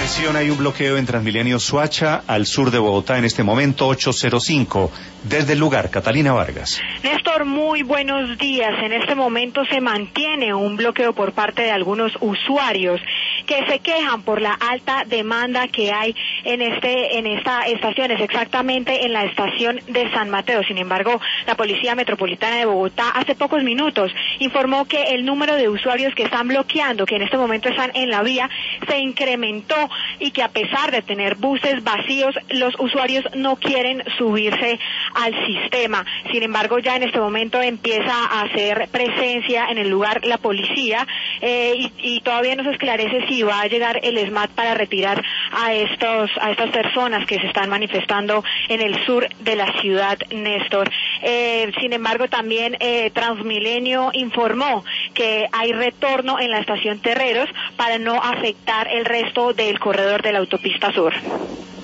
Atención, hay un bloqueo en Transmilenio Soacha, al sur de Bogotá, en este momento, 8:05. Desde el lugar, Catalina Vargas. Néstor, muy buenos días. En este momento se mantiene un bloqueo por parte de algunos usuarios que se quejan por la alta demanda que hay en esta estación, es exactamente en la estación de San Mateo. Sin embargo, la Policía Metropolitana de Bogotá hace pocos minutos informó que el número de usuarios que están bloqueando, que en este momento están en la vía, se incrementó y que a pesar de tener buses vacíos, los usuarios no quieren subirse al sistema. Sin embargo, ya en este momento empieza a hacer presencia en el lugar la policía y todavía no se esclarece si va a llegar el SMAT para retirar a estas personas que se están manifestando en el sur de la ciudad, Néstor. Sin embargo, también Transmilenio informó que hay retorno en la estación Terreros para no afectar el resto del corredor de la autopista sur.